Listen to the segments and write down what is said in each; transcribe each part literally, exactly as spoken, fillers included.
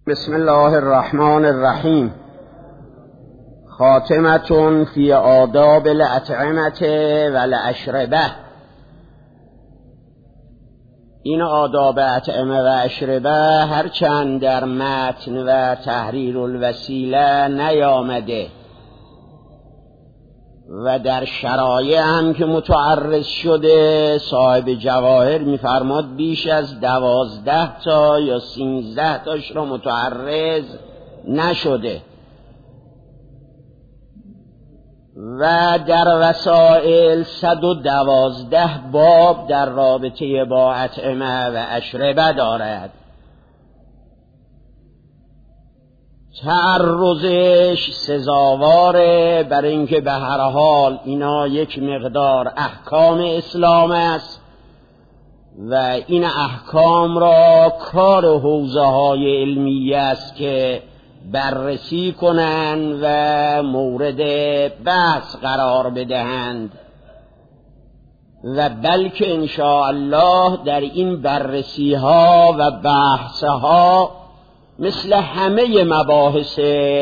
بسم الله الرحمن الرحیم. خاتمة فی آداب الاطعمة و الاشربه. این آداب اطعمه و اشربه هرچند در متن و تحریر الوسیله نیامده و در شرایع هم که متعرض شده صاحب جواهر می‌فرماد بیش از دوازده تا یا سینزده تاش را متعرض نشده و در وسائل صد و دوازده باب در رابطه با اطعمه و اشربه دارد. تعرضش سزاواره، برای اینکه به هر حال اینا یک مقدار احکام اسلام است و این احکام را کار حوزه های علمیه است که بررسی کنند و مورد بحث قرار بدهند و بلکه انشاءالله در این بررسی ها و بحث ها مثل همه مباحث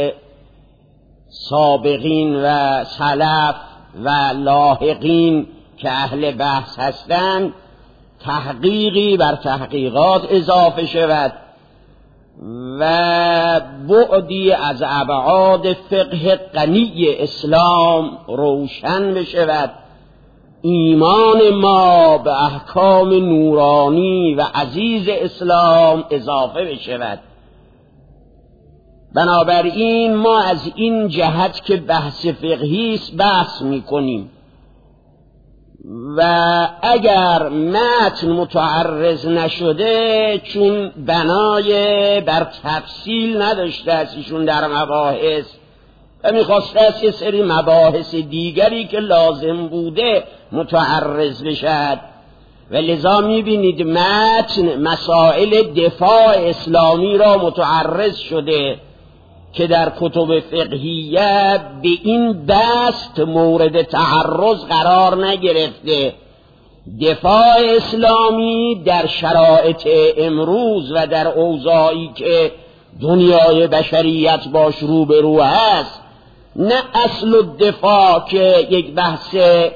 سابقین و سلف و لاحقین که اهل بحث هستند تحقیقی بر تحقیقات اضافه شود و بعدی از ابعاد فقه غنی اسلام روشن بشود، ایمان ما به احکام نورانی و عزیز اسلام اضافه بشود. بنابراین ما از این جهت که بحث فقهی است بحث میکنیم و اگر متن متعرض نشده چون بنای بر تفصیل نداشته است ایشون در مباحث و میخواسته است یه سری مباحث دیگری که لازم بوده متعرض بشد و لذا میبینید متن مسائل دفاع اسلامی را متعرض شده که در کتب فقهیه به این دست مورد تعرض قرار نگرفته. دفاع اسلامی در شرایط امروز و در اوضاعی که دنیای بشریت باش روبرو است نه اصل الدفاع که یک بحث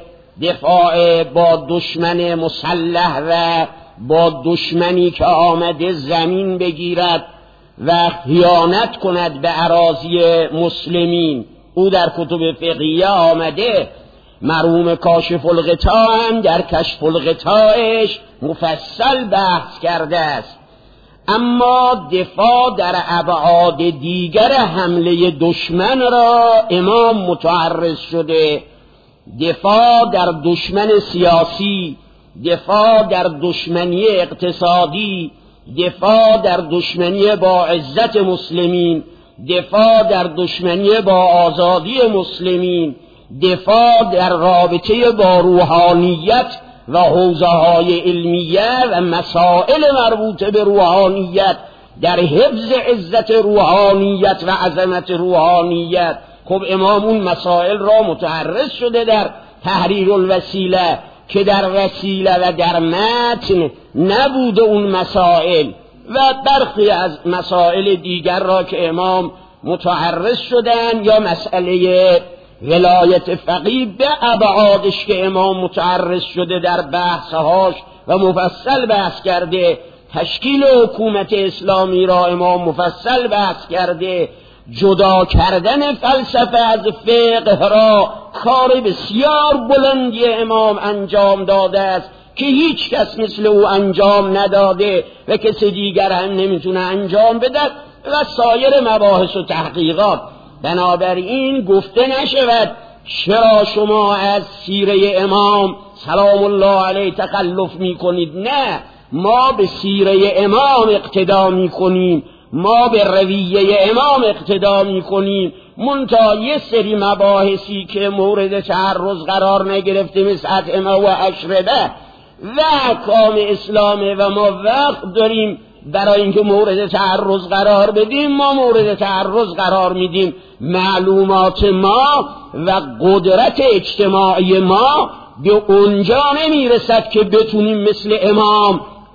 دفاع با دشمن مسلح و با دشمنی که آمده زمین بگیرد و خیانت کند به اراضی مسلمین. او در کتب فقهیه آمده، مرحوم کاشف الغطا هم در کشف الغطاش مفصل بحث کرده است. اما دفاع در ابعاد دیگر حمله دشمن را امام متعرض شده، دفاع در دشمن سیاسی، دفاع در دشمنی اقتصادی، دفاع در دشمنی با عزت مسلمین، دفاع در دشمنی با آزادی مسلمین، دفاع در رابطه با روحانیت و حوزه های علمیه و مسائل مربوطه به روحانیت در حفظ عزت روحانیت و عظمت روحانیت. خب امام اون مسائل را متعرض شده در تحریر الوسیله که در وسیله و در متن نبوده اون مسائل و برخی از مسائل دیگر را که امام متعرض شدن یا مسئله ولایت فقیه به ابعادش که امام متعرض شده در بحثهاش و مفصل بحث کرده، تشکیل حکومت اسلامی را امام مفصل بحث کرده، جدا کردن فلسفه از فقه را کار بسیار بلندی امام انجام داده است که هیچ کس مثل او انجام نداده و کسی دیگر هم نمیتونه انجام بده و سایر مباحث و تحقیقات. بنابراین گفته نشود چرا شما از سیره امام سلام الله علیه تخلف میکنید. نه، ما به سیره امام اقتدا میکنیم، ما به رویه امام اقتدا میکنیم، منتها یه سری مباحثی که مورد تعرض قرار نگرفته مثل اطعمه و اشربه و احکام اسلامه و ما وقت داریم برای اینکه مورد تعرض قرار بدیم ما مورد تعرض قرار میدیم. معلومات ما و قدرت اجتماعی ما به اونجا نمیرسد که بتونیم مثل امام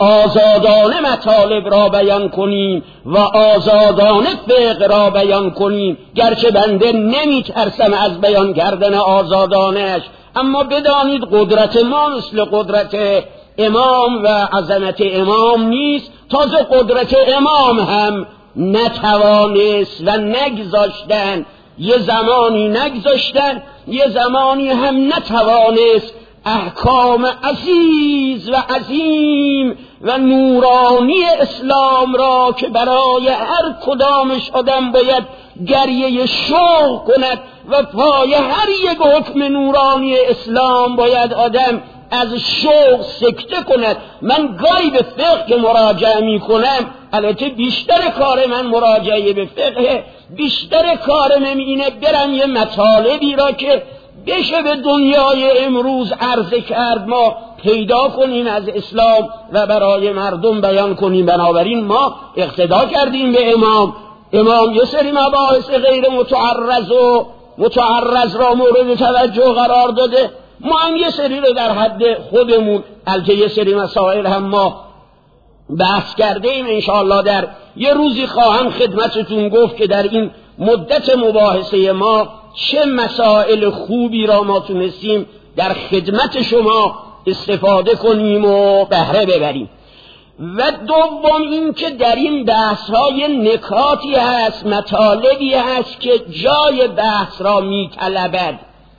آزادانه مطالب را بیان کنیم و آزادانه فقه را بیان کنیم. گرچه بنده نمی ترسم از بیان کردن آزادانش، اما بدانید قدرت ما مثل قدرت امام و عظمت امام نیست. تازه قدرت امام هم نتوانست و نگذاشتن، یه زمانی نگذاشتن، یه زمانی هم نتوانست احکام عزیز و عظیم و نورانی اسلام را که برای هر کدامش آدم باید گریه شوق کند و پای هر یک حکم نورانی اسلام باید آدم از شوق سکته کند. من گاهی به فقه که مراجعه می کنم، البته بیشتر کار من مراجعه به فقه، بیشتر کار من اینه برم یه مطالبی را که بشه به دنیای امروز عرضه کرد ما پیدا کنیم از اسلام و برای مردم بیان کنیم. بنابراین ما اقتدا کردیم به امام. امام یه سری مباحث غیر متعرض و متعرض را مورد توجه قرار داده، ما هم یه سری رو در حد خودمون، البته یه سری مسائل هم ما بحث کرده ایم. انشاءالله در یه روزی خواهم خدمتتون گفت که در این مدت مباحثه ما چه مسائل خوبی را ما تونستیم در خدمت شما استفاده کنیم و بهره ببریم. و دوم این که در این بحث های نکاتی هست، مطالبی هست که جای بحث را می طلبد.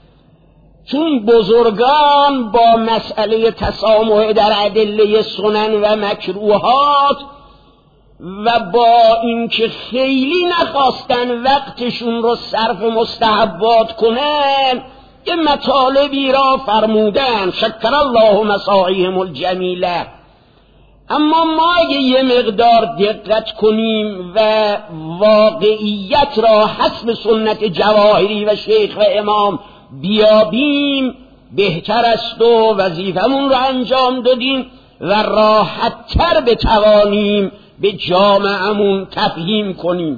چون بزرگان با مسئله تسامح در ادله سنن و مکروهات و با اینکه خیلی نخواستن وقتشون رو صرف مستحبات کنن، یه مطالبی را فرمودن، شکر الله مساعیهم الجمیله. اما ما اگه یه مقدار دقت کنیم و واقعیت را حسب سنت جواهری و شیخ و امام بیابیم بهتر است و وظیفمون رو انجام دادیم و راحت‌تر بتوانیم به جامعه‌مون تفهیم کنیم.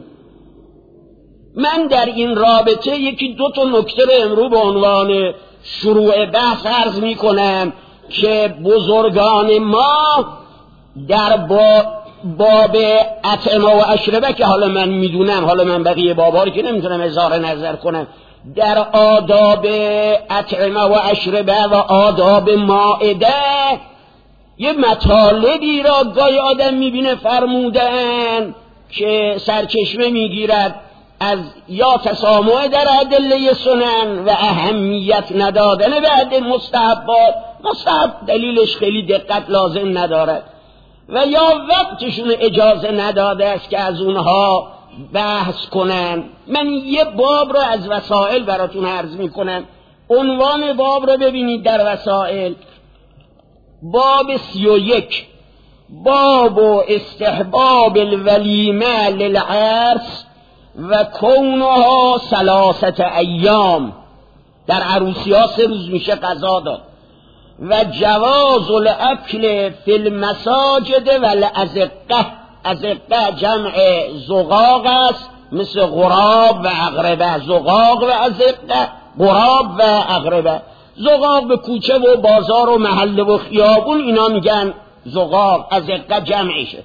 من در این رابطه یکی دو تا نکته رو امروز به عنوان شروع بحث عرض می کنم که بزرگان ما در با باب اطعمه و اشربه، که حالا من میدونم، حالا من بقیه بابا رو که نمیتونم اظهار نظر کنم، در آداب اطعمه و اشربه و آداب مائده یه مطالبی را گاهی آدم میبینه فرمودن که سرچشمه میگیرد از یا تسامح در ادله سنن و اهمیت ندادن به ادله مستحبات. مستحب دلیلش خیلی دقت لازم ندارد و یا وقتشون اجازه نداده است که از اونها بحث کنن. من یه باب رو از وسائل براتون عرض میکنم. عنوان باب رو ببینید در وسائل، باب سی و یک، باب استحباب الولیمه للعرس و کونها ثلاثت ایام. در عروسی ها سه روز میشه غذا داد. و جواز الاکل فی المساجد و الازقه. ازقه جمع زقاق است، مثل غراب و عقربه. زقاق و ازقه، غراب و عقربه. زقاق به کوچه و بازار و محله و خیابون اینا میگن زقاق، ازقه جمعشه.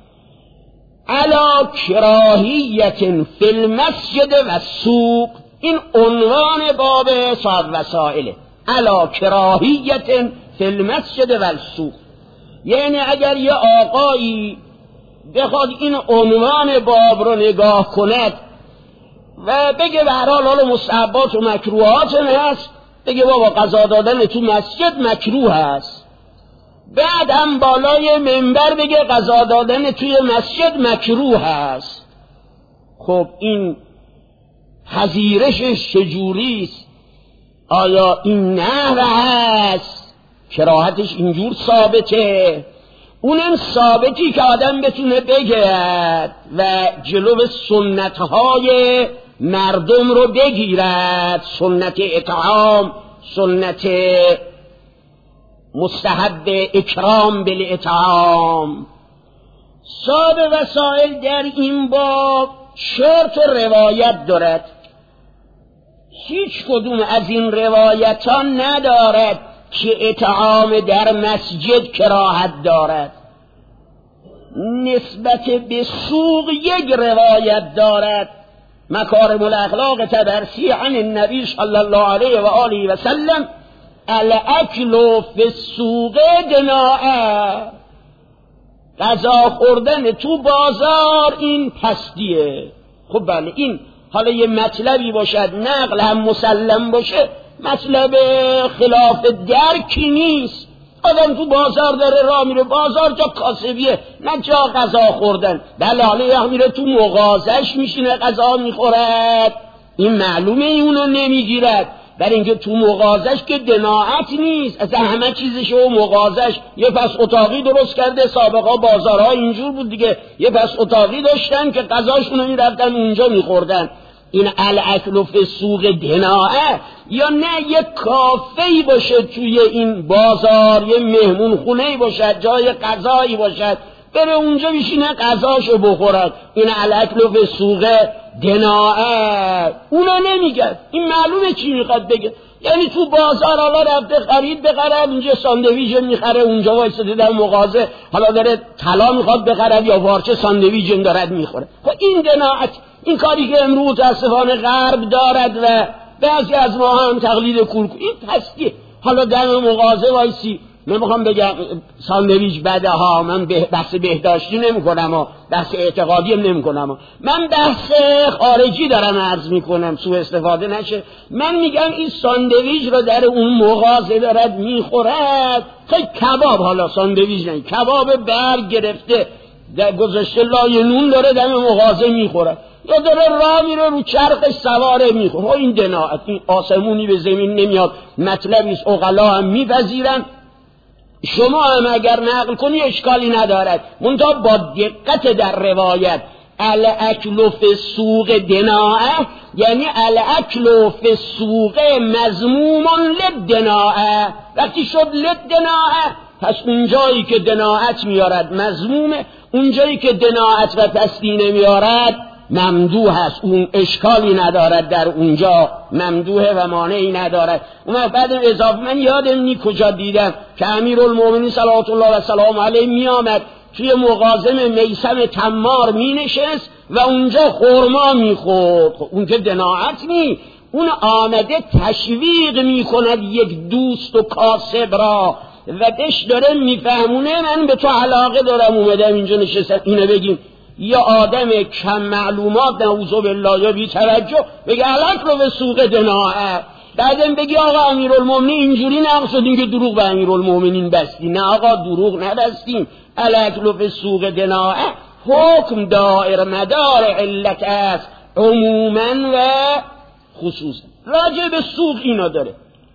علا کراهیت فی المسجد و سوق. این عنوان باب صاحب وسائله. علا کراهیت فی المسجد و سوق، یعنی اگر یه آقایی بخواد این عنوان باب رو نگاه کند و بگه به هر حال حالا مستحبات و مکروهات هست، بگه بابا قضا دادن تو مسجد مکروه هست، بعد هم بالای منبر بگه قضا دادن توی مسجد مکروه هست، خب این پذیرشش چجوریست؟ آیا این نحوه هست؟ کراهتش اینجور ثابته؟ اونم ثابتی که آدم بتونه بگه و جلو سنتهای مردم رو بگیرد، سنت اطعام، سنت مستحب اکرام بالاطعام. صاحب وسائل در این باب شرط روایت دارد. هیچ کدوم از این روایت ها ندارد که اطعام در مسجد کراهت دارد. نسبت به سوق یک روایت دارد، مکارم الاخلاق طبرسی عن النبی صلی الله علیه و آله و سلم الاکل فی السوق دناء، غذا خوردن تو بازار این پستیه. خب بله، این حالا یه مطلبی باشد نقل هم مسلم باشه، مطلب خلاف درکی نیست. آدم تو بازار داره راه میره، بازار جا کاسبیه نه جا غذا خوردن. بله حالا یه میره تو مغازش میشینه غذا میخورد، این معلومه اونو نمیگیرد. برای اینکه تو مغازش که دناعت نیست، از همه چیزش و مغازش یه پس اتاقی درست کرده. سابقا بازارها اینجور بود دیگه، یه پس اتاقی داشتن که غذاشونو میرفتن اونجا میخوردن. این الاکل فی السوق دناعه، یا نه یک کافه‌ای باشه توی این بازار، یه مهمون خونه‌ای باشد، جای غذایی باشد، بره اونجا بشینه غذاشو بخورد. این الاکل فی السوق دناعه اونو نمیگه. این معلومه چی میخواد بگه، یعنی تو بازار حالا رفته خرید بخرد، اونجا ساندویچ میخره، اونجا وایساده در مغازه حالا داره طلا میخواد بخرد یا پارچه ساندویچ دارد میخوره. خب این دناعت، این کاری که امروز متاسفانه غرب دارد و بعضی از ما هم تقلید کورکو، این پستیه. حالا در مغازه وایسی، نمیخوام بگم ساندویچ بده ها، من بحث بهداشتی نمی کنم و بحث اعتقادی نمی کنم، من بحث خارجی دارم عرض می کنم سوء استفاده نشه. من میگم این ساندویچ رو در اون مغازه دارد میخورد، خیلی کباب، حالا ساندویچ نه، کباب برگ گرفته در گذاشته لای نون داره در مغازه میخوره، یا داره راه میره رو چرخش سواره میخوره. این دناعت، این آسمونی به زمین نمیاد، مطلبی است عقلا هم میپذیرن. شما هم اگر نقل کنی اشکالی ندارد، منتها با دقت در روایت. الاکل فی السوق دناعه یعنی الاکل فی السوق مذموم للدناعه. وقتی شد للدناعه، پس اونجایی که دناعت میارد مذمومه، اونجایی که دناعت و پستی نمیارد ممدوح هست، اون اشکالی ندارد، در اونجا ممدوحه و مانعی ندارد. اون بعد اضافه من یادم نی کجا دیدم که امیرالمومنین صلوات الله و سلام علیه می آمد توی مغازم میثم تمار می نشست و اونجا خرما می خورد. اون که دناعت نی، اون آمده تشویق می کند یک دوست و کاسب را و بهش داره میفهمونه من به تو علاقه دارم، اومدم اینجا نشستم. اینو بگیم یا آدم کم معلومات نعوذ بالله یا بی توجه بگه الاکل به سوق دناعه، بعدم بگی آقا امیرالمومنین اینجوری نقل شدیم که دروغ به امیرالمومنین بستی. نه آقا دروغ نبستیم، الاکل به سوق دناعه حکم دائر مدار علت است، عموما و خصوصا. راجع به سوق اینا داره،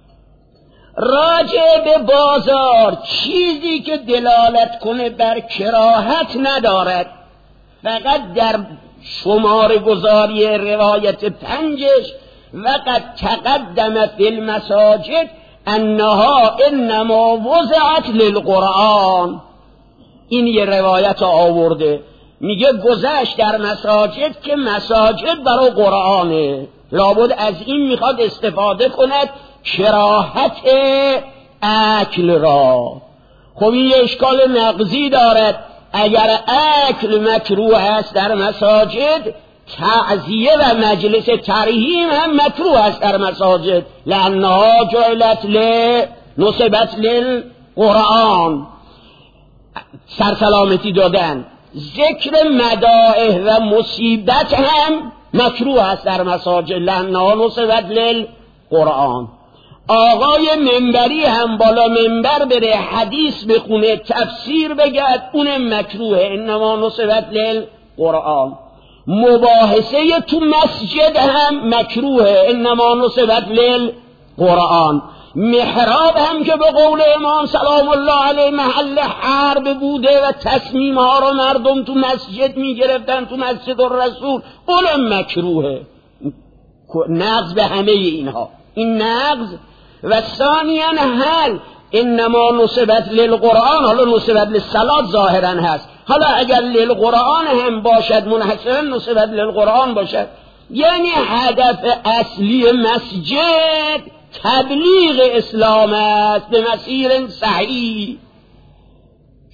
راجع به بازار چیزی که دلالت کنه بر کراهت ندارد. فقط در شمار گذاری روایت پنجش وقد تقدم فی المساجد انها انما وضعت للقرآن، این یه روایت آورده میگه گذشت در مساجد که مساجد برای قرآنه، لابد از این میخواد استفاده کند کراهت اکل را. خب این یه اشکال نقضی دارد، اگر اکل مکروه است در مساجد، تعزیه و مجلس ترحیم هم مکروه است در مساجد، لانها جعلت لنصبت للقرآن، سرسلامتی دادن. ذکر مدائح و مصیبت هم مکروه است در مساجد، لانها نصبت للقرآن. آقای منبری هم بالا منبر بره حدیث بخونه تفسیر بگد، اون مکروه، انما نصبت للقرآن. مباحثه تو مسجد هم مکروه، انما نصبت للقرآن. محراب هم که به قول امام سلام الله علیه محل حرب بوده و تصمیم ها رو مردم تو مسجد می گرفتن، تو مسجد الرسول، اون مکروه. نقض به همه اینها، این نقض. و ثانیاً هل انما نصبت للقرآن، حالا نصبت للصلاة ظاهراً هست، حالا اگر للقرآن هم باشد منحصراً نصبت للقرآن باشد، یعنی هدف اصلی مسجد تبلیغ اسلام است به مسیر صحیح.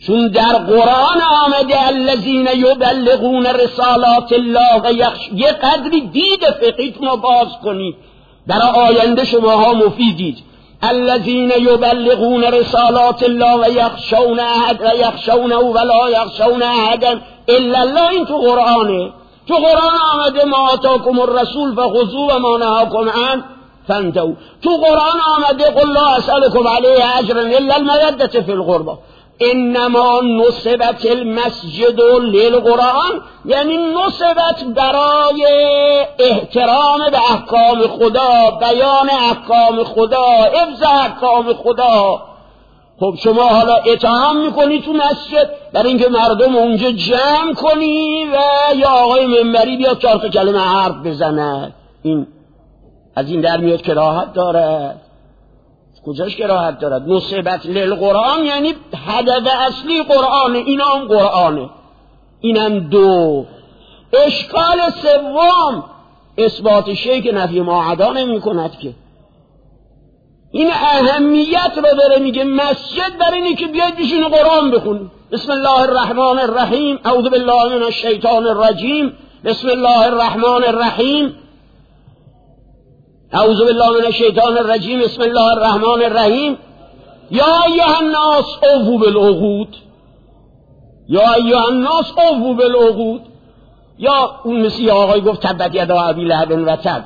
چون در قرآن آمده الذین یبلغون رسالات الله و یخش... یه قدری دید فقهیتون رو باز کنید، در آینده شماها مفیدید. الذین یبلغون رسالات الله و یخشون احد و یخشونه ولا یخشون احدا الا الله. این تو قرآنه. تو قرآن آمده ما آتاکم الرسول فخذوه و ما نهاکم عنه فانتهوا. تو قرآن آمده قل لا اسألکم علیه اجرا الا المودة فی القربى. انما نصبت المسجد للقرآن، یعنی نصبت برای احترام به احکام خدا، بیان احکام خدا، حفظ احکام خدا. خب شما حالا اتهام میکنی تو مسجد برای اینکه مردم اونجا جمع کنی و یا آقای منبری بیاد چهار تا کلمه حرف بزنه. این از این در میاد که راحت داره. کجاش که راحت دارد؟ نصبت للقرآن یعنی هدف اصلی قرآنه، این هم قرآنه. اینم دو. اشکال سوم اثبات شیء که نفی ماعدا نمی کند که. این اهمیت رو داره، میگه مسجد برای اینه که بیاید بشین قرآن بخونید. بسم الله الرحمن الرحیم، اعوذ بالله من الشیطان الرجیم، بسم الله الرحمن الرحیم، اعوذ بالله من الشیطان الرجیم، بسم الله الرحمن الرحیم. یا ایها الناس اوفوا بالعقود، یا ایها الناس اوفوا بالعقود. یا اون مثل آقای گفت تبت یدا ابی لهب و تب.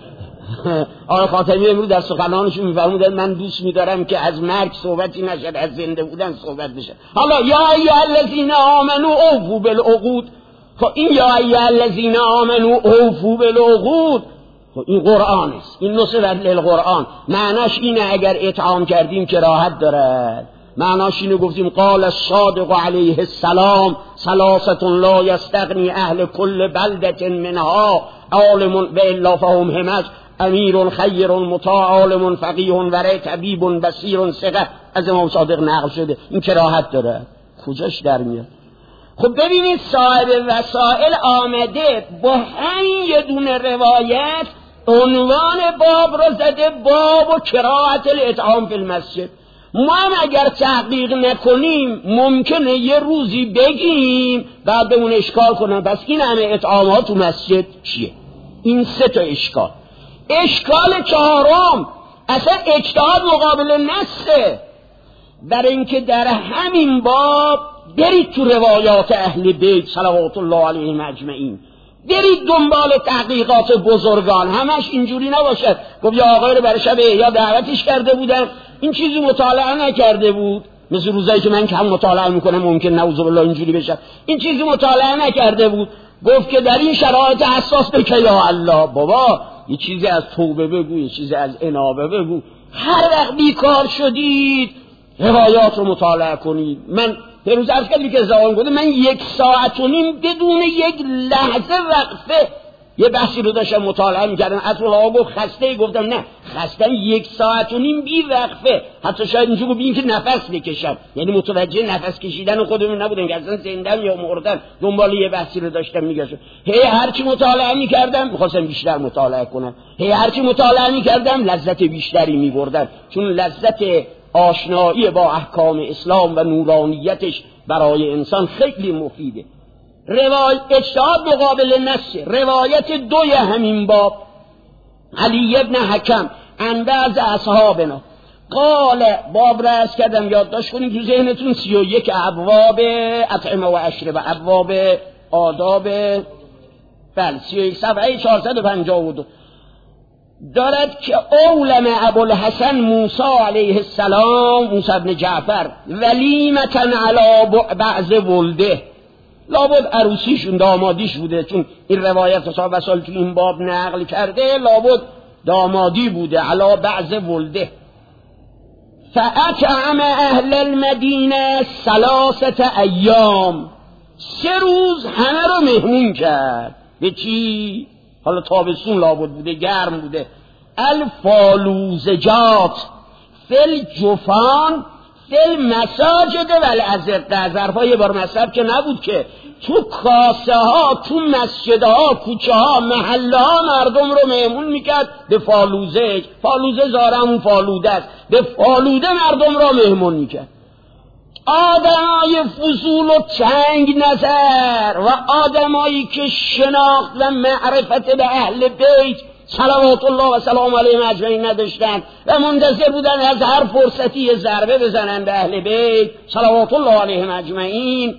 آقای خاتمی امروز در سخنانشون میفرمودن من دوست می‌دارم که از مرگ صحبتی نشه، از زنده بودن صحبت بشه. حالا یا ایها الذین آمنوا اوفوا بالعقود. خب این یا ایها الذین آمنوا اوفوا بالعقود خب این قرآن است، این نصرت للقرآن. معناش اینه اگر اطعام کردیم که راحت دارد. معناش اینو گفتیم قال الصادق علیه السلام ثلاثه لا یستغنی اهل کل بلدة منها عالم و الا فهم همج امیر خیر مطاع عالم فقیه ورع طبیب بصیر ثقه. از امام صادق نقل شده. این که راحت داره. کجاش در میاد؟ خب ببینید صاحب وسائل آمده با همین یه دونه روایت عنوان باب رو زده، باب و کراهت الاطعام فی المسجد. ما هم اگر تحقیق نکنیم ممکنه یه روزی بگیم بعد بهمون اشکال کنن بس این همه اطعامات تو مسجد چیه؟ این سه تا اشکال. اشکال چهارم اصلا اجتهاد مقابل نصه، برای اینکه در همین باب برید تو روایات اهل بیت صلوات الله علیهم اجمعین، برید دنبال تحقیقات بزرگان. همش اینجوری نباشد گفت یا آقای رو برای شب یا دعوتش کرده بودن این چیزی مطالعه نکرده بود، مثل روزایی که من کم مطالعه میکنم ممکن نعوذ بالله اینجوری بشه، این چیزی مطالعه نکرده بود گفت که در این شرایط حساس بکه یا الله. بابا یه چیزی از توبه بگو، یه چیزی از انابه بگو. هر وقت بیکار شدید روایات رو مطالعه کنید. من پیروز عرض کردم که زبان گفته من یک ساعت و نیم بدون یک لحظه وقفه یه بحثی رو داشتم مطالعه میکردم. اطلاع گفت خسته، گفتم نه خستم یک ساعت و نیم بی وقفه، حتی شاید اینجور بین که نفس بکشم، یعنی متوجه نفس کشیدن خودمون نبودم که اصلا زندم یا مردم، دنبال یه بحثی رو داشتم میگشتم. هی هرچی مطالعه میکردم میخواستم بیشتر مطالعه کنم، هی هرچی مطالعه میکردم لذت بیشتری میبردم، چون لذت آشنایی با احکام اسلام و نورانیتش برای انسان خیلی مفیده. روایت اجتهاد مقابل نص. روایت دوی همین باب علی ابن حکم عن بعض اصحابنا قال، باب را از کردم یادداشت کنید تو ذهنتون، سی و یک ابواب اطعمه و اشربه، ابواب آداب، بله سی و یک صفحه چهارصد و پنجاه و دو دارد که اولم ابوالحسن موسی علیه السلام، موسی ابن جعفر، ولیمتا علی بعض ولده، لابد عروسیشون دامادیش بوده، چون این روایت صاحب وسائل تو این باب نقل کرده، لابد دامادی بوده، علی بعض ولده. فاطعم اهل المدینه ثلاثه ایام، سه روز همه رو مهمون کرد. به چی؟ حالا تابستون لابد بوده، گرم بوده. الفالوزجات فل جفان فل مساجد ولی از ظرفا یه بار مصرف که نبود که تو کاسه ها، تو مسجد ها، کوچه ها، محله ها مردم رو مهمون میکرد به فالوزه. فالوزه زارمون فالوده است، به فالوده مردم رو مهمون میکرد. آدمای فضول و تنگ نظر و آدمایی که شناخت و معرفت به اهل بیت صلوات الله و سلام علیهم اجمعین نداشتن و منتظر بودن از هر فرصتی ضربه بزنن به اهل بیت صلوات الله علیهم اجمعین.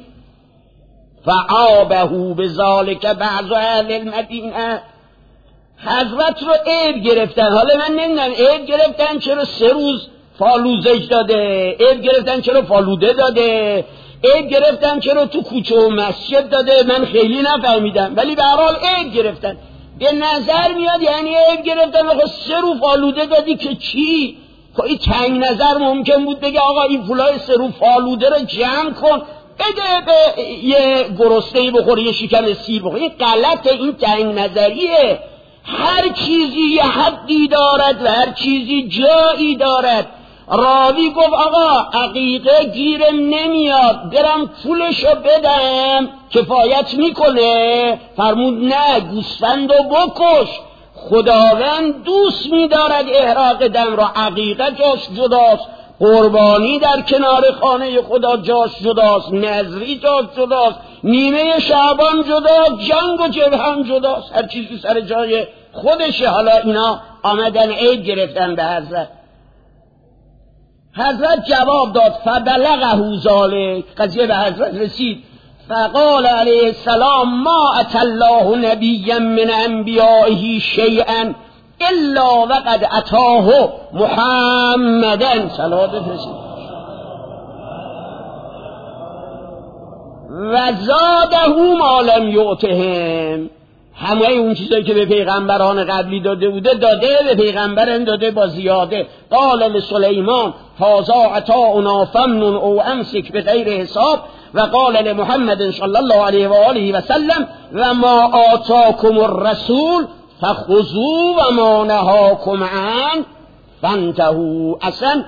فعابه بذالک بعض اهل المدینه، حضرت رو عیب گرفتن. حالا من نمیدونم عیب گرفتن چرا سه روز فالوزش داده، عیب گرفتن چرا فالوده داده، عیب گرفتن چرا تو کوچه و مسجد داده، من خیلی نفهمیدم، ولی به هر حال عیب گرفتن. به نظر میاد یعنی عیب گرفتن آقا سه رو فالوده دادی که چی؟ خب این تنگ نظر ممکن بود بگه آقا این پولای سه رو فالوده رو جمع کن بده به یه گرسنه‌ای بخوره، یه شکم سیر بخوره. این غلطه، این تنگ نظریه. هر چیزی یه حدی دارد و هر چیزی جایی دارد. راوی گفت آقا عقیقه گیرم نمیاد، برم پولشو بدم کفایت میکنه؟ فرمود نه، گوسفندو بکش، خداوند دوست میدارد احراق دم را. عقیقه جاش جداست، قربانی در کنار خانه خدا جاش جداست، نذری جاش جداست، نیمه شعبان جداست، جنگ و جبهه جداست، هر چیزی سر جای خودشه. حالا اینا آمدن عیب گرفتن به حضرت. حضرت جواب داد فبلغه ذلک، قضیه به حضرت رسید. فقال علیه السلام ما اتى الله نبیا من انبیائه شیئا الا وقد اتاه محمدا صلوات رسید و زاده ما لم یعطهم. همه اون چیزایی که به پیغمبران قبلی داده بوده داده، به پیغمبران داده با زیاده. قال لسلیمان هذا عطاؤنا فمنن او امسک بغیر حساب و قال لمحمد صلی الله علیه و آله و سلم و ما آتاکم الرسول فخذوا و ما نهاکم عنه فانتهوا. اصلا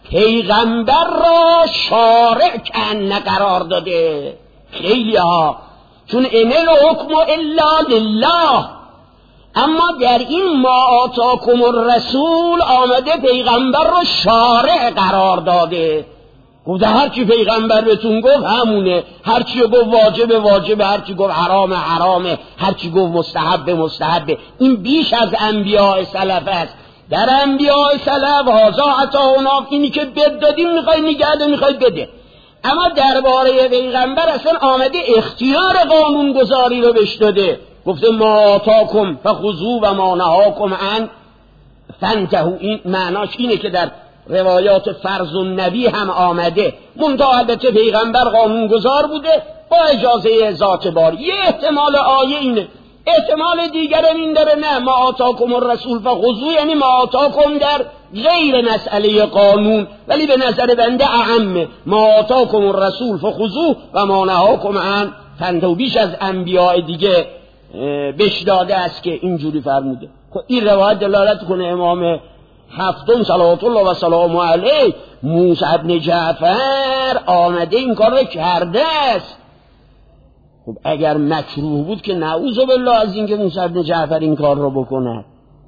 پیغمبر را شارع کن قرار داده خیلی ها، چون ان الحکم الا لله. اما در این ما آتاکم الرسول آمده پیغمبر را شارع قرار داده، گفته هرچی پیغمبر بهتون گفت همونه، هرچی گفت واجب واجب، هرچی گفت حرام حرامه، هرچی گفت مستحب مستحبه. این بیش از انبیاء سلف است. در انبیاء سلف هازا عطاؤنا، اینی که بد دادیم میخوای نگهده میخوای بده. اما درباره پیغمبر اصلا آمده اختیار قانون گذاری رو بهش داده، گفته ما آتاکم فخذوا و ما نهاکم عنه فانتهوا. این معناش اینه که در روایات فرض النبی هم آمده، منتها البته پیغمبر قانون گذار بوده با اجازه ذات باری. یه احتمال آیه اینه، احتمال دیگر این داره نه ما آتاکم الرسول فخذوا یعنی ما آتاکم در غیر مسئله قانون، ولی به نظر بنده اعمه ما آتاکم الرسول فخذوا و ما نهاکم عنه فانتهوا. بیش از انبیاء دیگه بهش داده است که اینجوری فرموده. این روایت دلالت کنه امام هفتم صلوات الله و سلام علیه موسی بن جعفر آمده این کار رو کرده است. خب اگر مکروه بود که نعوذ بالله از اینکه موسی بن جعفر این کار رو بکند.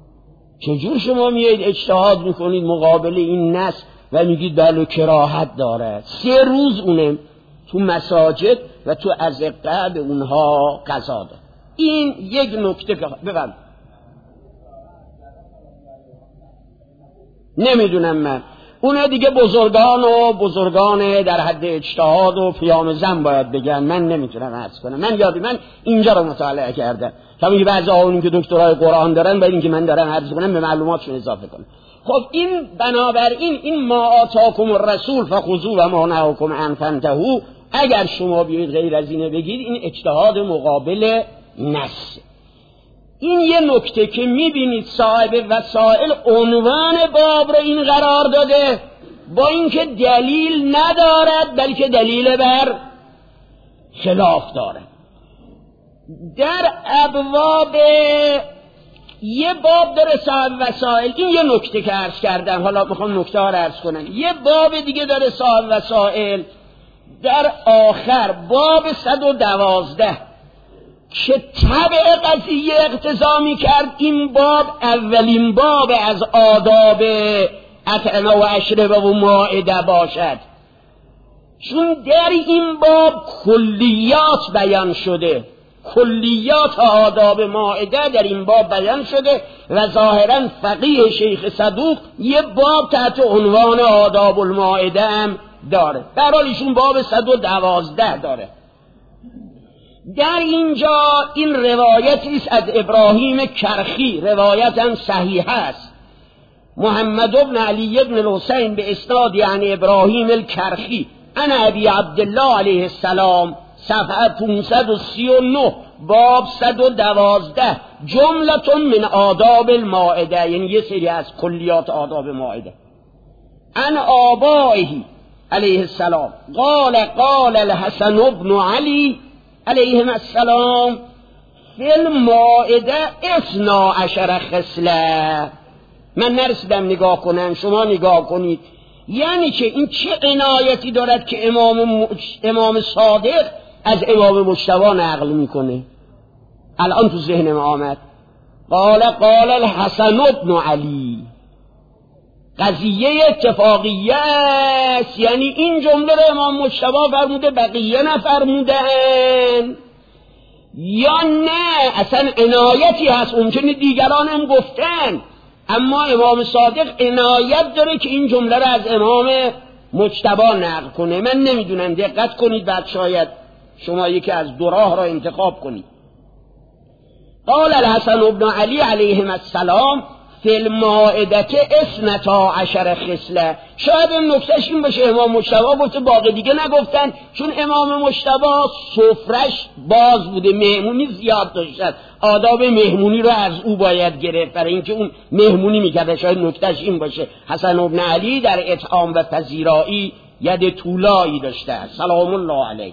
چجور شما میایید اجتهاد میکنید مقابل این نص و میگید بله کراهت داره؟ سه روز اونه تو مساجد و تو ازقه به اونها قضا داد. این یک نکته ببند. نمیدونم من اونه دیگه بزرگان و بزرگان در حد اجتهاد و پیام زن باید بگن، من نمیتونم عرض کنم. من یادی من اینجا رو مطالعه کردم، کمی بعضی آقایون که دکترای قرآن دارن باید اینکه من دارم عرض کنم به معلوماتشون اضافه کنم. خب این بنابراین این ما آتاکم الرسول فخذوا و ما نهاکم عنه فانتهوا، اگر شما بیاید غیر از اینه بگید این اجتهاد مقابل نص. این یه نکته که میبینید صاحب وسائل عنوان باب رو این قرار داده، با اینکه دلیل ندارد بلکه دلیل بر خلاف دارد. در ابواب یه باب داره صاحب وسائل، این یه نکته که عرض کردم، حالا میخوام نکته ها رو عرض کنم. یه باب دیگه داره صاحب وسائل در آخر باب صد و دوازده که طبع قضیه اقتضا می کرد این باب اولین باب از آداب اطعمه و اشربه و مائده باشد. چون در این باب کلیات بیان شده، کلیات آداب مائده در این باب بیان شده و ظاهرا فقیه شیخ صدوق یه باب تحت عنوان آداب المائده هم داره. در حال ایشون باب صد و دوازده داره. در اینجا این روایتی است از ابراهیم کرخی، روایتا صحیح است، محمد ابن علی ابن الحسین به اسناد یعنی ابراهیم الکرخی عن ابی عبدالله علیه السلام، صفحه پانصد و سی و نه، باب صد و دوازده، جملتون من آداب المائده، یعنی یه سری از کلیات آداب مائده. عن آبائه علیه السلام قال قال الحسن ابن علی علیهم السلام فی المائده اثنا عشر خصله. من نرسیدم نگاه کنم، شما نگاه کنید. یعنی که این چه عنایتی دارد که امام, مج... امام صادق از امام مجتبی نقل میکنه. الان تو ذهنم آمد قال قال الحسن ابن علی، قضیه اتفاقیه است، یعنی این جمله رو امام مجتبی فرموده بقیه نفرمودن، یا نه اصلا عنایتی هست ممکنه دیگران هم گفتن، اما امام صادق عنایت داره که این جمله رو از امام مجتبی نقل کنه. من نمیدونم، دقت کنید، بعد شاید شما یکی از دو راه را انتخاب کنید. قال الحسن ابن علی علیهم السلام فی المائده اثنتا عشر خصله. شاید این نکتهش این باشه امام مجتبی گفته باقی دیگه نگفتن، چون امام مجتبی سفرش باز بوده، مهمونی زیاد داشتن، آداب مهمونی رو از او باید گرفت برای اینکه اون مهمونی میکرده. شاید نکتهش این باشه حسن ابن علی در اطعام و پذیرایی ید طولایی داشته سلام الله علیه.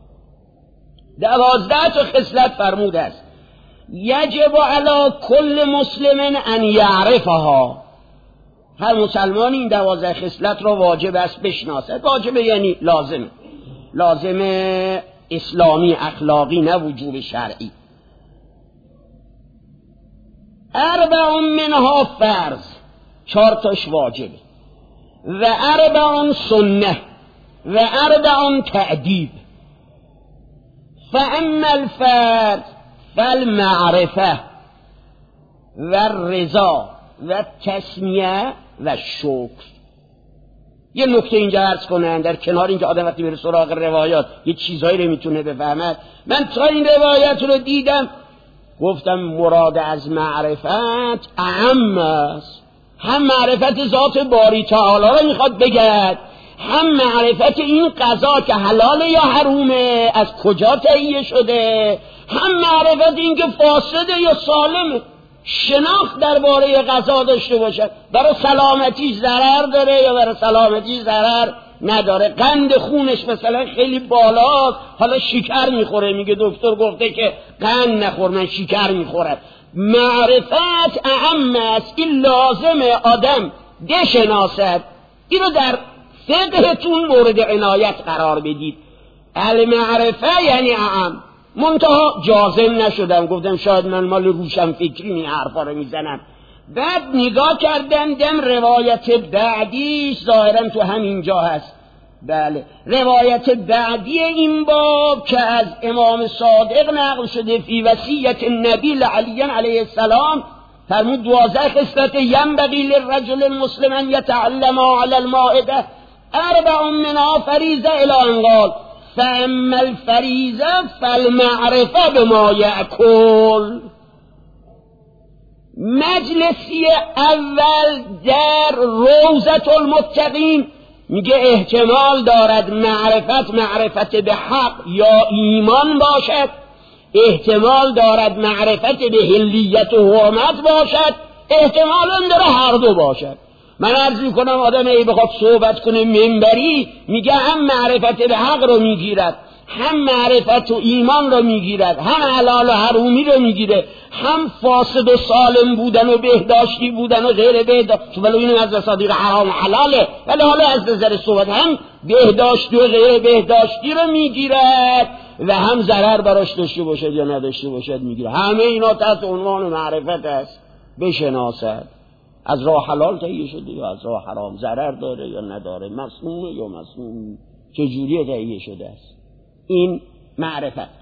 دوازده تا خصلت فرموده است. یجب علی کل مسلم ان یعرفها، هر مسلمان این دوازده خصلت را واجب است بشناسد. واجب یعنی لازم، لازم اسلامی اخلاقی، نه وجوب شرعی. اربع منها فرض، چهار تاش واجبه، و اربع سنه و اربع تأدیب. فاما الفرض فالمعرفه و الرضا و تسمیه و شکر. یه نکته اینجا عرض کنن، در کنار اینکه آدم وقتی بره سراغ روایات یه چیزایی رو میتونه بفهمد. من تا این روایت رو دیدم گفتم مراد از معرفت اعم است، هم معرفت ذات باری تعالی رو میخواد بگد، هم معرفت این قضا که حلاله یا حرومه، از کجا تهیه شده، هم معرفت این که فاسده یا سالمه. شناخت درباره غذا داشته باشد، برای سلامتیش ضرر داره یا برای سلامتیش ضرر نداره. قند خونش مثلا خیلی بالاست، حالا شکر میخوره، میگه دکتر گفته که قند نخور، من شکر میخورم. معرفت اهم است، این لازمه آدم بشناسد. اینو در فقهتون مورد عنایت قرار بدید. المعرفه یعنی اهم، منتها جازم نشدم، گفتم شاید من مال روشن فکری این حرفا رو میزنم. بعد نگاه کردم دم روایت بعدی ظاهرا تو همین جا هست. بله، روایت بعدی این باب که از امام صادق نقل شده فی وصیت النبی لعلی علیه السلام، فرمود دوازده خصلت ینبغی للرجل المسلم ان یتعلم علی المائده اربع منها فریضه الی ان قال فاما الفریضه فالمعرفه بما یأکل. مجلسی اول در روضة المتقین میگه احتمال دارد معرفت معرفت به حق یا ایمان باشد، احتمال دارد معرفت به حلیت و حرمت باشد، احتمال هم داره هر دو باشد. من عرض میکنم آدم ای بخواد صحبت کنه منبری میگه هم معرفت به حق رو میگیرد، هم معرفت و ایمان رو میگیرد، هم حلال و حرومی رو میگیره، هم فاسد و سالم بودن و بهداشتی بودن و غیر بهداشتی، ولی این از صدیق حرام و حلاله، ولی حالا از نظر صحبت هم بهداشتی و غیر بهداشتی رو میگیرد و هم ضرر براش داشته باشد یا نداشته باشد میگیره. همه اینا تحت عنوان معرفت است. بشناسد از راه حلال تهیه شده یا از راه حرام، ضرر داره یا نداره، مسمومه یا مسموم چجوری تهیه شده است؟ این معرفت.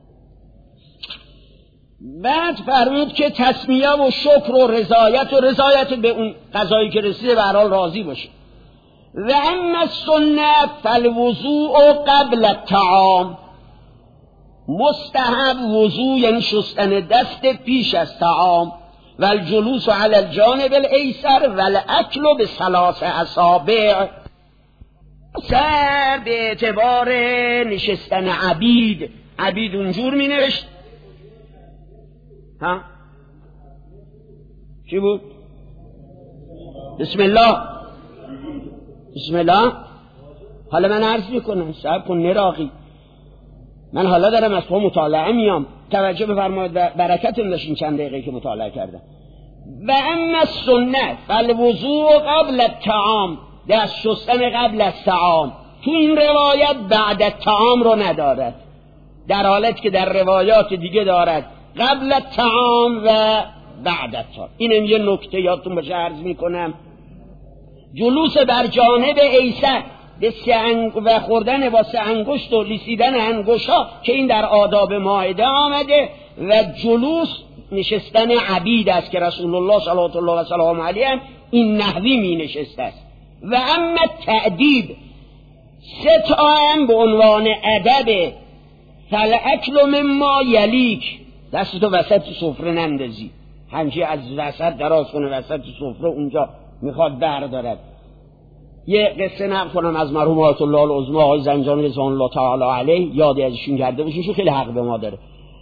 بعد فرمود که تسمیه و شکر و رضایت و رضایت به اون قضایی که رسیده به هر حال راضی باشه. و اما السنت فالوضوء قبل الطعام، مستحب وضوء یعنی شستن دست پیش از طعام، و الجلوس علی الجانب الایسر و الاکل بثلاث اصابع، سر به اعتبار نشستن عبید. عبید اونجور می نوشت ها چی بود؟ بسم الله بسم الله. حالا من عرض میکنم صاحب کن نراقی، من حالا دارم از تو مطالعه میام، توجه بفرمایید برکت داشتین چند دقیقه که مطالعه کردم. و اما السنت فالوضوء قبل الطعام، دست شستن قبل از طعام. تو این روایت بعد الطعام رو ندارد، در حالت که در روایات دیگه دارد قبل الطعام و بعد الطعام. اینم یه نکته یادتون باشه عرض میکنم. جلوس بر جانب ایسر و خوردن با سه انگشت و لیسیدن انگشت‌ها که این در آداب مائده آمده، و جلوس نشستن عبید است که رسول الله صلی الله علیه و سلم علیه این نحوی می نشسته است. و اما تأدیب سه تا هم به عنوان ادب، فالاکل مما یلیک، دستتو وسط سفره نندازی، همچی از وسط دراز کنه وسط سفره، اونجا میخواد بردارد. یه قصه نقل کنم از مرحوم آیت الله العظمی آقای زنجانی رضوان الله تعالی علیه، یادی ازشون کرده باشین، خیلی حق به ما داره.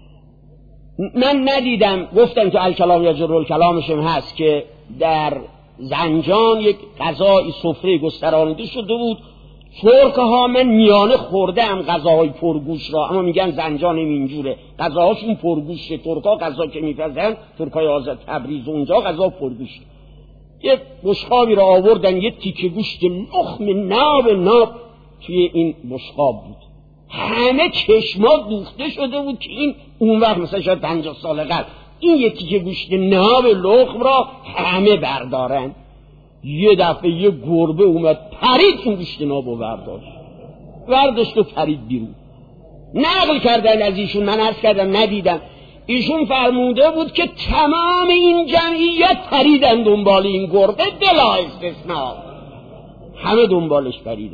من ندیدم، گفتم که الکلام یا جرول کلامشم هست که در زنجان یک غذای سفره گسترانیده شده بود. ترک ها من میانه خوردم غذاهای پرگوش را، اما میگن زنجان اینجوره، غذاهاشون پرگوشه. ترک ها غذا که میپزن، ترک های آزاد تبریز اونجا غذا پرگوشه. یه بشقابی را آوردن، یه تیکه گوشت لخم ناب ناب توی این بشقاب بود. همه چشمات دوخته شده بود که این اون وقت مثلا شاید پنجاه سال قبل این یه تیکه گوشت ناب لخم را همه بردارن. یه دفعه یه گربه اومد پرید اون گوشت ناب و برداشت برداشت و پرید بیرون. نقل کردن از ایشون، من عرض کردم ندیدم، ایشون فرموده بود که تمام این جمعیت پریدن دنبال این گربه بلا استثناء، همه دنبالش پریدن.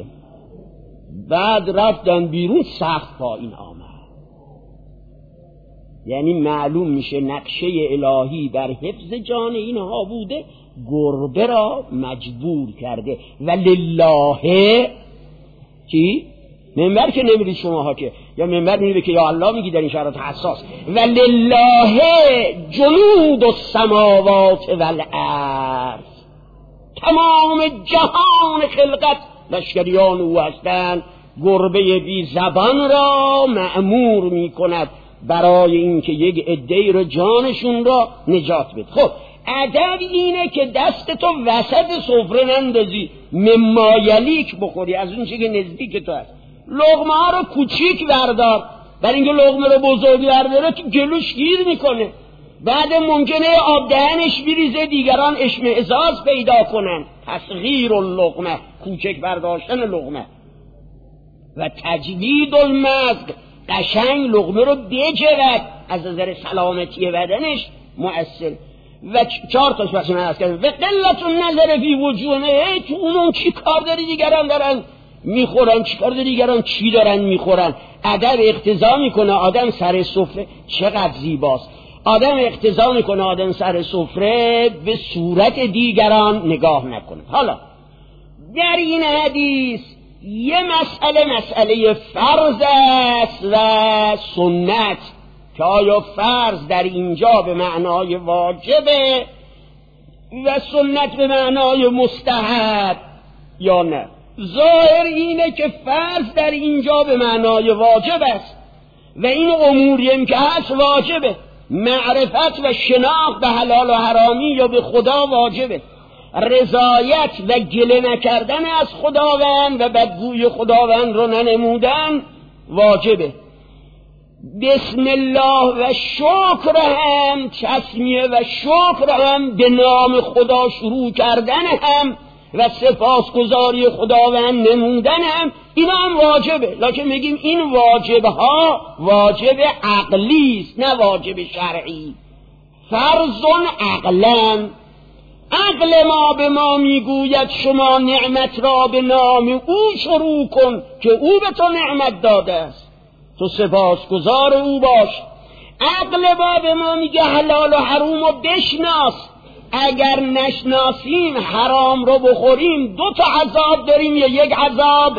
بعد رفتن بیرون، سخت پایین آمد. یعنی معلوم میشه نقشه الهی در حفظ جان اینها بوده، گربه را مجبور کرده. و لله چی؟ منبر که نمیرید شماها که، یا منبر میره که یا الله میگی در این شرایط حساس. و لله جنود السماوات والارض، تمام جهان خلقت لشکریان او هستند. گربه بی زبان را مأمور میکند برای اینکه یک عده‌ای را جانشون را نجات بده. خب ادب اینه که دست تو وسط سفره نندازی، مما یلیک بخوری، از اون چیزی که نزدیک تو هست. لقمه ها رو کوچیک بردار، برای اینکه لقمه رو بزرگ برداره تو گلوش گیر میکنه، بعد ممکنه آب دهنش بریزه، دیگران اشمئزاز پیدا کنن. تصغیر اللقمه، کوچک برداشتن لقمه. و تجوید المزق، قشنگ لقمه رو بجرد، از نظر سلامتی بدنش مؤثر. و چهار تاش بخش من هست کرد و قلت النظر فی وجوهه، تو اونون چی کار داری دیگران دارن میخورن، چی کار داری دیگران چی دارن میخورن. ادب اقتضا میکنه آدم سر سفره، چقدر زیباست، آدم اقتضا میکنه آدم سر سفره به صورت دیگران نگاه نکنه. حالا در این حدیث یه مسئله مسئله فرض است و سنت، که آیا فرض در اینجا به معنای واجبه و سنت به معنای مستحب یا نه. ظاهر اینه که فرض در اینجا به معنای واجب است و این اموریم که هست واجبه. معرفت و شناخت به حلال و حرامی یا به خدا واجبه. رضایت و گله نکردن از خداوند و بدگوی خداوند رو ننمودن واجبه. بسم الله و شکر هم، تسمیه و شکر هم، به نام خدا شروع کردن هم و سپاسگزاری خداوند نمودن هم، اینا هم واجبه، لکن میگیم این واجبها واجب عقلی است نه واجب شرعی. فرضون عقلن، عقل ما به ما میگوید شما نعمت را به نام او شروع کن که او به تو نعمت داده است، تو سپاسگزار او باش. عقل ما به ما میگه حلال و حرام رو بشناس، اگر نشناسیم حرام رو بخوریم دو تا عذاب داریم یا یک عذاب،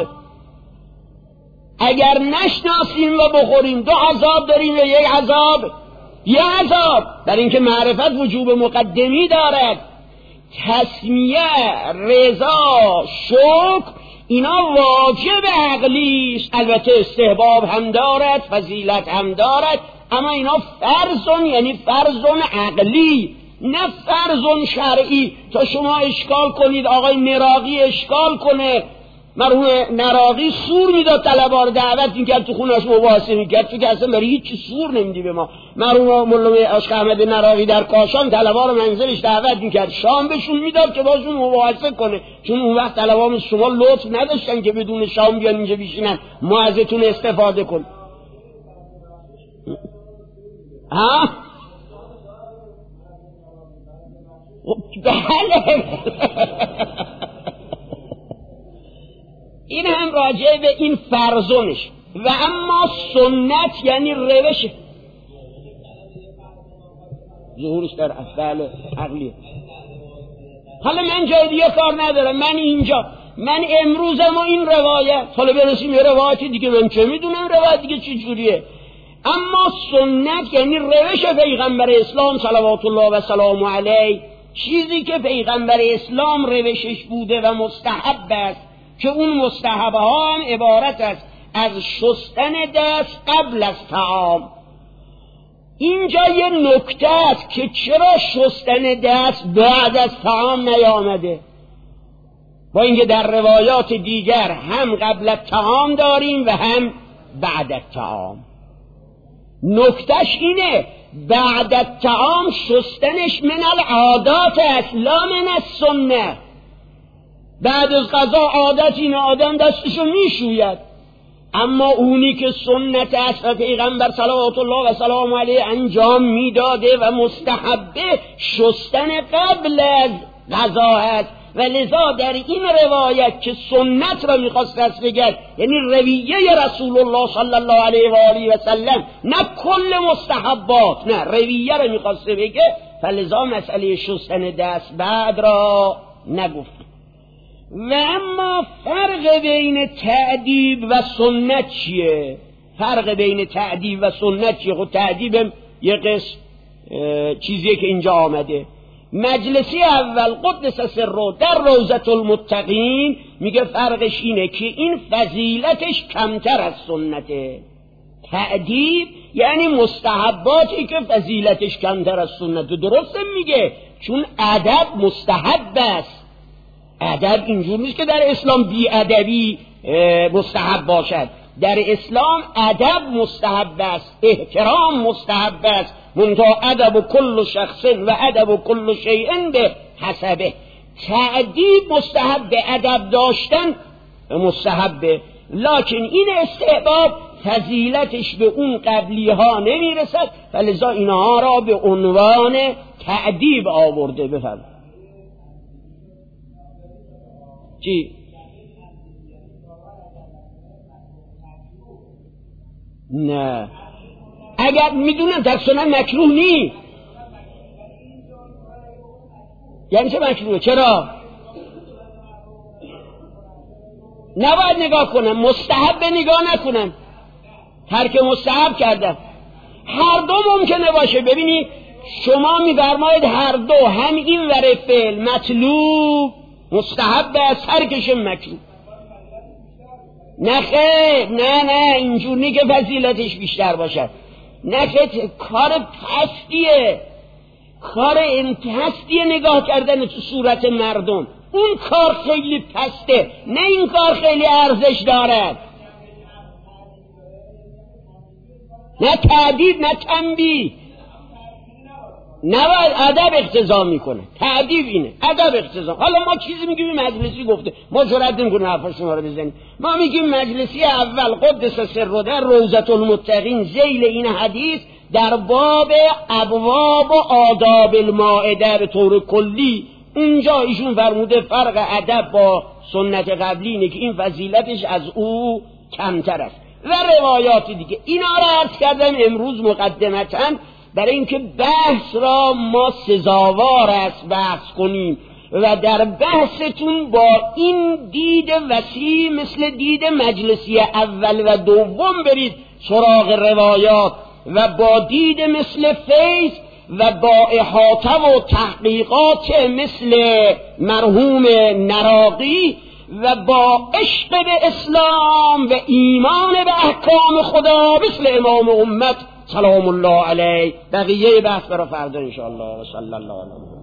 اگر نشناسیم و بخوریم دو عذاب داریم یا یک عذاب، یه عذاب. در اینکه معرفت وجوب مقدمی دارد، تسمیه، رضا، شکر، اینا واجب عقلی است. البته استحباب هم دارد، فضیلت هم دارد، اما اینا فرضون، یعنی فرضون عقلی نه فرضون شرعی. تا شما اشکال کنید، آقای نراقی اشکال کنه، مرحوم نراقی سور میداد طلبا رو، دعوت میکرد تو خونش مباحثه میکرد، تو که اصلا برای هیچی سور نمیدی به ما. مرحوم مولانا عاشق احمد نراقی در کاشان طلبا رو منزلش دعوت میکرد، شام بهشون میداد که باشون مباحثه کنه، چون اون وقت طلبا مثل شما لطف نداشتن که بدون شام بیان اینجا بشینن ما ازتون استفاده کن. ها بله این هم راجع به این فرضونش. و اما سنت یعنی روش ظهورش در افعال عقلیه. حالا من جای دیگه کار ندارم، من اینجا، من امروزم و این روایت، حالا برسیم یه روایت دیگه من چه میدونم روایت دیگه چی جوریه. اما سنت یعنی روش پیغمبر اسلام صلوات الله و سلام علیه، چیزی که پیغمبر اسلام روشش بوده و مستحب است، که اون مستحبه ها هم عبارت است از شستن دست قبل از طعام. اینجا یه نکته است که چرا شستن دست بعد از طعام نیامده، با اینکه در روایات دیگر هم قبل از طعام داریم و هم بعد از طعام. نکتهش اینه بعد از طعام شستنش من العادات است لا من السنه. بعد از غذا عادت اینه آدم دستشو میشوید، اما اونی که سنت است و پیغمبر صلوات الله و سلام علیه انجام میداده و مستحبه شستن قبل از غذا است. و لذا در این روایت که سنت را میخواست دست بگرد، یعنی رویه رسول الله صلی الله علیه و آله و سلم، نه کل مستحبات، نه رویه را میخواست بگه، فلذا مسئله شستن دست بعد را نگفت. و اما فرق بین تأدیب و سنت چیه؟ فرق بین تأدیب و سنت چیه؟ خود تأدیب یه قسم چیزیه که اینجا آمده. مجلسی اول قدس سره در روضة المتقین میگه فرقش اینه که این فضیلتش کمتر از سنته. تأدیب یعنی مستحباتی که فضیلتش کمتر از سنته. درسته میگه، چون ادب مستحب است. ادب اینجور نیست که در اسلام بی ادبی مستحب باشد. در اسلام ادب مستحب است، احترام مستحب است، منتها ادب کل شخص و ادب کل شیء به حسبه. تأدیب مستحب، ادب داشتن مستحبه، لکن این استحباب فضیلتش به اون قبلی ها نمیرسد، فلذا اینها را به عنوان تأدیب آورده. بفهم چی؟ نه، اگر میدونم در سنن مکروه نی. یعنی چه مکروه؟ چرا؟ نباید نگاه کنم، مستحب نگاه نکنم، ترک مستحب کردم. هر دو ممکنه باشه. ببینید شما می‌فرمایید هر دو، هم این ور فعل مطلوب مستحب است، ترکش مکروه. نه خیر، نه نه اینجور نی که فضیلتش بیشتر باشد. نه خیر، کار پستیه، کار انتهستیه نگاه کردن تو صورت مردم. اون کار خیلی پسته، نه این کار خیلی ارزش دارد. نه تعدید نه تنبیه. نباید ادب اقتضا میکنه. تعدیب اینه، ادب اقتضا. حالا ما چیزی میگیم مجلسی گفته، ما جرئت نمیکنیم حرف شما رو بزنیم. ما میگیم مجلسی اول قدس سره در روضة المتقین ذیل این حدیث در باب ابواب و آداب المائده به طور کلی اونجا ایشون فرموده فرق ادب با سنت قبلی اینه که این فضیلتش از او کمتر است و روایات دیگه. اینا را عرض کردم امروز مقدمتاً برای اینکه بحث را ما سزاوار است بحث کنیم و در بحثتون با این دید وسیع مثل دید مجلسی اول و دوم برید سراغ روایات و با دید مثل فیض و با احاطه و تحقیقات مثل مرحوم نراقی و با عشق به اسلام و ایمان به احکام خدا مثل امام امت سلام الله علیه. بقیه بحث برای فردا انشاءالله. و صلی الله علیه.